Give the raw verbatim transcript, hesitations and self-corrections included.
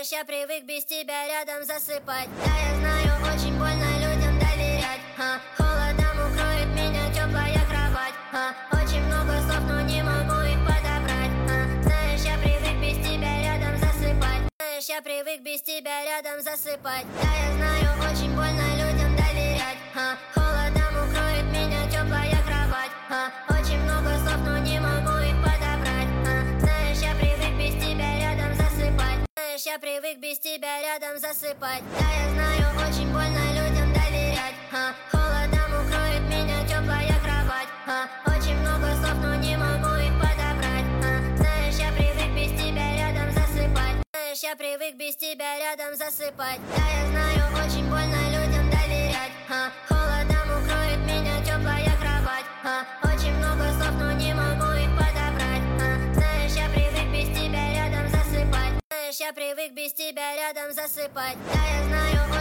Знаешь, я привык без тебя рядом засыпать. Да, я знаю, очень больно людям доверять. а, Холодом укроет меня теплая кровать. а, Очень много слов, но не могу их подобрать. а, Знаешь, я привык без тебя рядом засыпать. Знаешь, я привык без тебя рядом засыпать. Да, я знаю, очень больно людям доверять. а, Холодом укроет меня теплая кровать. а, Очень много слов, но не могу их подобрать. а, Знаешь, я привык без тебя рядом засыпать. Знаешь, я привык без тебя рядом засыпать. Да, я знаю, очень больно людям доверять. а, Холодом укроет меня теплая кровать. а, Очень много слов, но не могу их подобрать. а, Знаешь, я привык без тебя рядом засыпать. Знаешь, я привык без тебя рядом засыпать. Да, я знаю, очень больно людям доверять. а, Холодом укроет меня теплая кровать. а, Очень много слов, но не могу их подобрать. а, Знаешь, я привык без тебя рядом засыпать. Знаешь, я привык без тебя рядом засыпать. Да, я знаю,